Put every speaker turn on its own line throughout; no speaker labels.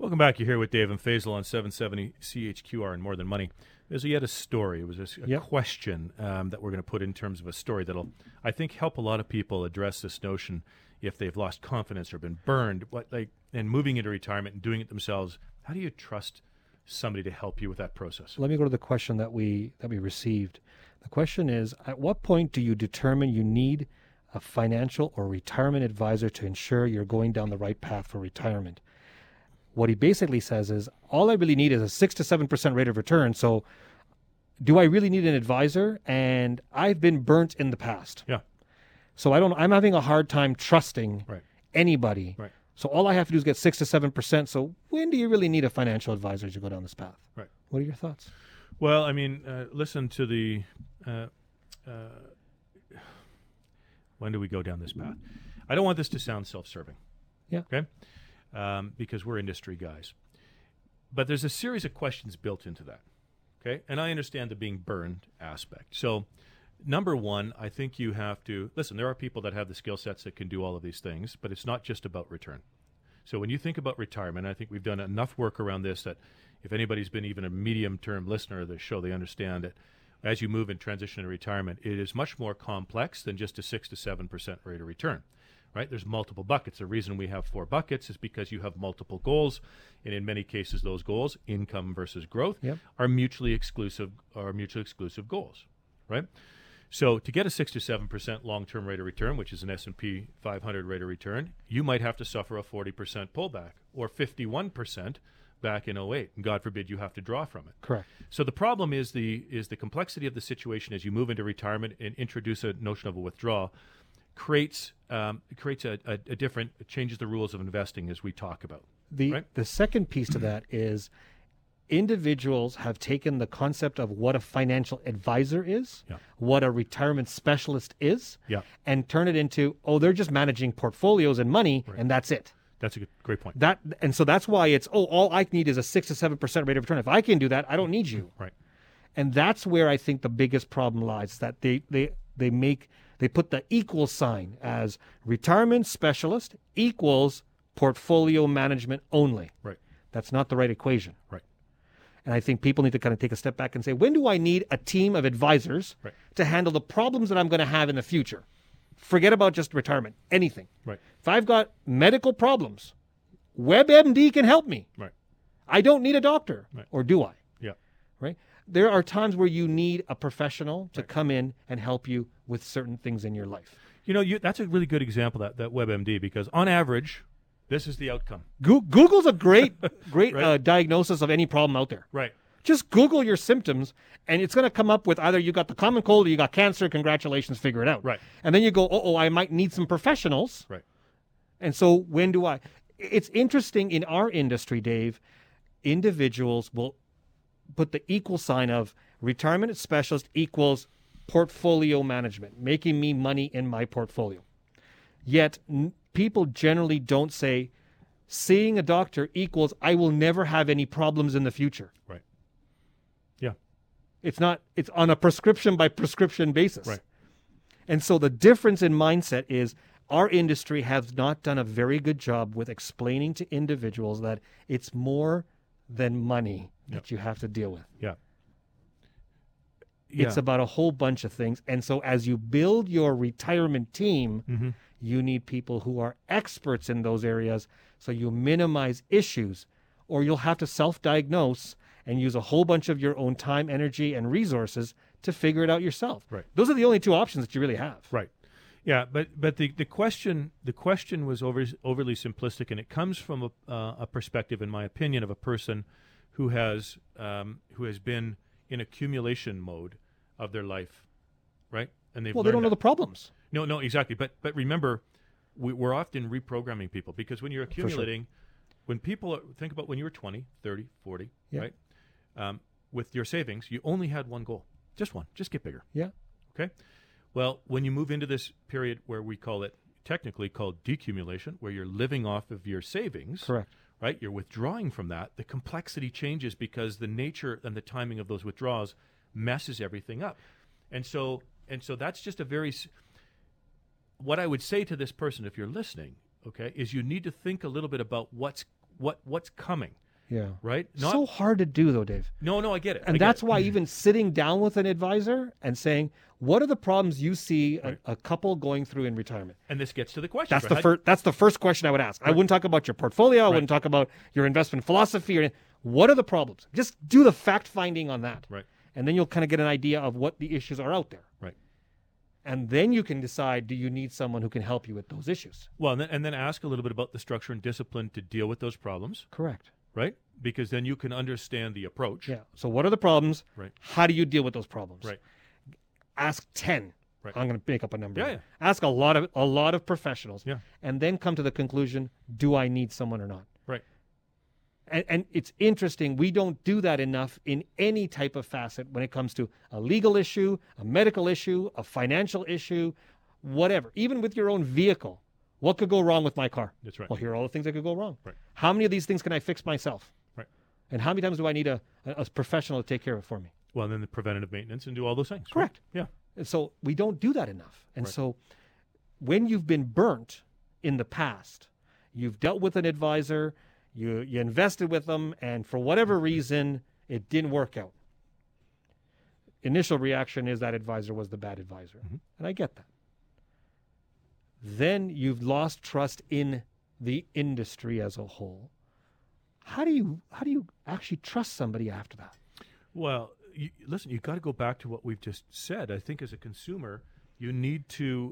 Welcome back. You're here with Dave and Faisal on 770 CHQR and More Than Money. There's yet a story. It was a question that we're going to put in terms of a story that'll, I think, help a lot of people address this notion if they've lost confidence or been burned, and moving into retirement and doing it themselves. How do you trust somebody to help you with that process?
Let me go to the question that we received. The question is, at what point do you determine you need a financial or retirement advisor to ensure you're going down the right path for retirement? What he basically says is, all I really need is a 6 to 7% rate of return. So do I really need an advisor? And I've been burnt in the past.
Yeah.
So I'm having a hard time trusting anybody.
Right.
So all I have to do is get 6 to 7%. So when do you really need a financial advisor to go down this path?
Right.
What are your thoughts?
Well, I mean, listen to the when do we go down this path? I don't want this to sound self-serving.
Yeah.
Okay? Because we're industry guys. But there's a series of questions built into that. Okay? And I understand the being burned aspect. So, number one, I think you have to listen. There are people that have the skill sets that can do all of these things, but it's not just about return. So when you think about retirement, I think we've done enough work around this that if anybody's been even a medium-term listener of the show, they understand that as you move and transition to retirement, it is much more complex than just a 6 to 7% rate of return. Right? There's multiple buckets. The reason we have 4 buckets is because you have multiple goals, and in many cases, those goals, income versus growth, are mutually exclusive goals. Right? So to get a 6 to 7% long-term rate of return, which is an S&P 500 rate of return, you might have to suffer a 40% pullback or 51% back in 2008, and God forbid you have to draw from it.
Correct.
So the problem is the complexity of the situation as you move into retirement and introduce a notion of a withdrawal creates a different, it changes the rules of investing as we talk about.
The second piece to that is individuals have taken the concept of what a financial advisor is, what a retirement specialist is, and turn it into, they're just managing portfolios and money, and that's it.
That's a great point.
And so that's why it's, all I need is a 6 to 7% rate of return. If I can do that, I don't need you.
Right.
And that's where I think the biggest problem lies, that they put the equal sign as retirement specialist equals portfolio management only.
Right.
That's not the right equation.
Right.
And I think people need to kind of take a step back and say, when do I need a team of advisors to handle the problems that I'm going to have in the future? Forget about just retirement, anything.
Right.
If I've got medical problems, WebMD can help me.
Right.
I don't need a doctor.
Right.
Or do I?
Yeah.
Right. There are times where you need a professional to come in and help you with certain things in your life.
You know, that's a really good example, that WebMD, because on average, this is the outcome.
Google's a great diagnosis of any problem out there.
Right.
Just Google your symptoms, and it's going to come up with either you got the common cold or you got cancer. Congratulations, figure it out.
Right.
And then you go, I might need some professionals.
Right.
And so when do I? It's interesting in our industry, Dave, individuals will put the equal sign of retirement specialist equals portfolio management, making me money in my portfolio. Yet people generally don't say, seeing a doctor equals I will never have any problems in the future.
Right. Yeah.
It's on a prescription by prescription basis.
Right.
And so the difference in mindset is our industry has not done a very good job with explaining to individuals that it's more than money that you have to deal with.
Yeah.
It's about a whole bunch of things. And so as you build your retirement team, you need people who are experts in those areas so you minimize issues, or you'll have to self-diagnose and use a whole bunch of your own time, energy, and resources to figure it out yourself.
Right.
Those are the only 2 options that you really have.
Right. Yeah, but the question was overly simplistic, and it comes from a perspective, in my opinion, of a person who has been in accumulation mode of their life, right? And they
don't know the problems.
No, exactly. But remember, we're often reprogramming people, because when you're accumulating, when people think about when you were 20, 30, 40, right? With your savings, you only had one goal, just one, just get bigger.
Yeah.
Okay. Well, when you move into this period where we call it, technically called decumulation, where you're living off of your savings,
correct,
right? You're withdrawing from that. The complexity changes because the nature and the timing of those withdrawals messes everything up. And so that's just what I would say to this person, if you're listening, okay, is you need to think a little bit about what's coming,
Yeah.
right?
So hard to do, though, Dave.
No, I get it.
And that's why even sitting down with an advisor and saying, what are the problems you see a couple going through in retirement?
And this gets to the question.
That's the first question I would ask. I wouldn't talk about your portfolio. I wouldn't talk about your investment philosophy. What are the problems? Just do the fact-finding on that.
Right.
And then you'll kind of get an idea of what the issues are out there.
Right.
And then you can decide, do you need someone who can help you with those issues?
Well, and then ask a little bit about the structure and discipline to deal with those problems.
Correct.
Right? Because then you can understand the approach.
Yeah. So what are the problems?
Right.
How do you deal with those problems?
Right.
Ask 10.
Right.
I'm going to make up a number.
Yeah.
Ask a lot of professionals.
Yeah.
And then come to the conclusion, do I need someone or not?
Right.
And it's interesting, we don't do that enough in any type of facet when it comes to a legal issue, a medical issue, a financial issue, whatever. Even with your own vehicle. What could go wrong with my car?
That's right.
Well, here are all the things that could go wrong.
Right.
How many of these things can I fix myself?
Right.
And how many times do I need a professional to take care of it for me?
Well, and then the preventative maintenance and do all those things.
Correct.
Right? Yeah.
And so we don't do that enough. And
Right.
so when you've been burnt in the past, you've dealt with an advisor, you invested with them, and for whatever reason, it didn't work out. Initial reaction is that advisor was the bad advisor.
Mm-hmm.
And I get that. Then you've lost trust in the industry as a whole. How do you actually trust somebody after that?
Well, listen, you've got to go back to what we've just said. I think as a consumer, you need to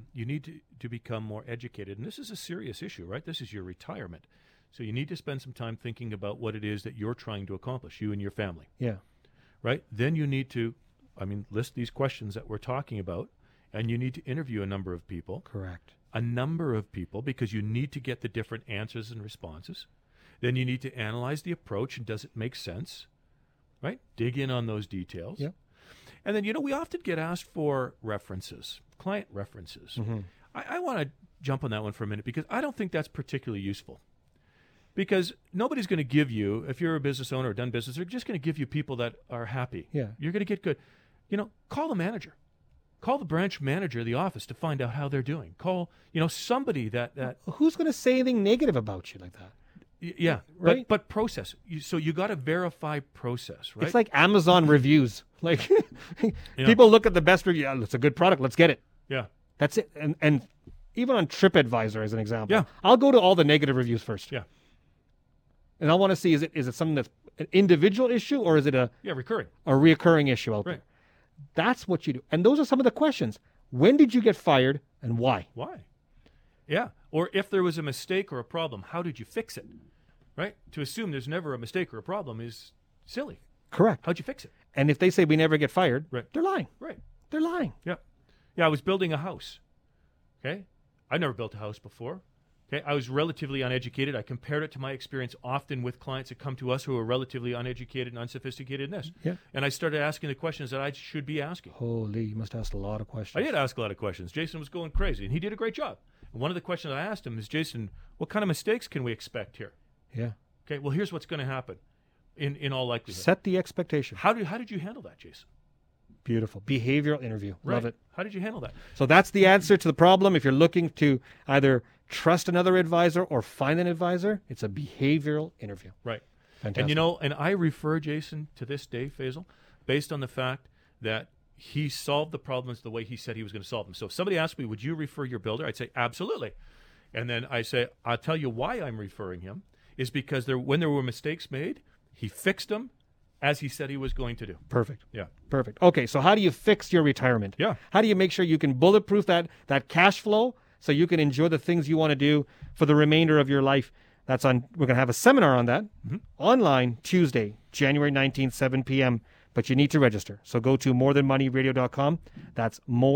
become more educated. And this is a serious issue, right? This is your retirement. So you need to spend some time thinking about what it is that you're trying to accomplish, you and your family.
Yeah.
Right? Then you need to, list these questions that we're talking about, and you need to interview a number of people.
Correct.
A number of people, because you need to get the different answers and responses. Then you need to analyze the approach, and does it make sense? Right? Dig in on those details.
Yeah.
And then, we often get asked for references, client references.
Mm-hmm.
I want to jump on that one for a minute, because I don't think that's particularly useful. Because nobody's going to give you, if you're a business owner or done business, they're just going to give you people that are happy.
Yeah.
You're going to get good. Call the manager. Call the branch manager of the office to find out how they're doing. Call, somebody that
Who's going to say anything negative about you like that?
Yeah,
right.
But process. So you got to verify process, right?
It's like Amazon reviews. Like people look at the best review. Yeah, it's a good product. Let's get it.
Yeah,
that's it. And even on TripAdvisor, as an example,
yeah,
I'll go to all the negative reviews first.
Yeah,
and I want to see is it something that's an individual issue or is it a reoccurring issue out there? That's what you do. And those are some of the questions. When did you get fired and why?
Why? Yeah. Or if there was a mistake or a problem, how did you fix it? Right? To assume there's never a mistake or a problem is silly.
Correct.
How'd you fix it?
And if they say we never get fired, they're lying.
Right.
They're lying.
Yeah. Yeah, I was building a house. Okay? I've never built a house before. Okay? I was relatively uneducated. I compared it to my experience often with clients that come to us who are relatively uneducated and unsophisticated in this.
Yeah.
And I started asking the questions that I should be asking.
Holy, you must ask a lot of questions.
I did ask a lot of questions. Jason was going crazy, and he did a great job. And one of the questions I asked him is, Jason, what kind of mistakes can we expect here?
Yeah.
Okay, well, here's what's going to happen in all likelihood.
Set the expectation.
How did you handle that, Jason?
Beautiful. Behavioral interview.
Right.
Love it.
How did you handle that?
So that's the answer to the problem. If you're looking to either trust another advisor or find an advisor, it's a behavioral interview.
Right.
Fantastic.
And I refer Jason to this day, Faisal, based on the fact that he solved the problems the way he said he was going to solve them. So if somebody asked me, would you refer your builder? I'd say, absolutely. And then I say, I'll tell you why I'm referring him is because when there were mistakes made, he fixed them as he said he was going to do.
Perfect.
Yeah.
Perfect. Okay, so how do you fix your retirement?
Yeah.
How do you make sure you can bulletproof that cash flow so you can enjoy the things you want to do for the remainder of your life? We're going to have a seminar on that online Tuesday, January 19th, 7 p.m., but you need to register. So go to morethanmoneyradio.com. That's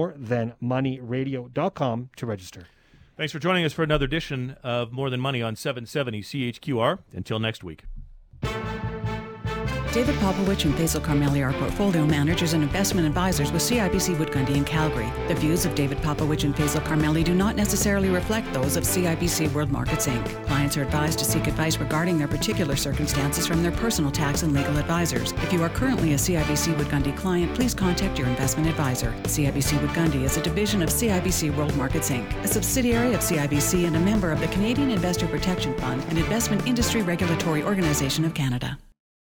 morethanmoneyradio.com to register.
Thanks for joining us for another edition of More Than Money on 770 CHQR. Until next week.
David Popowich and Faisal Carmeli are portfolio managers and investment advisors with CIBC Wood Gundy in Calgary. The views of David Popowich and Faisal Carmeli do not necessarily reflect those of CIBC World Markets Inc. Clients are advised to seek advice regarding their particular circumstances from their personal tax and legal advisors. If you are currently a CIBC Wood Gundy client, please contact your investment advisor. CIBC Wood Gundy is a division of CIBC World Markets Inc., a subsidiary of CIBC and a member of the Canadian Investor Protection Fund, an investment industry regulatory organization of Canada.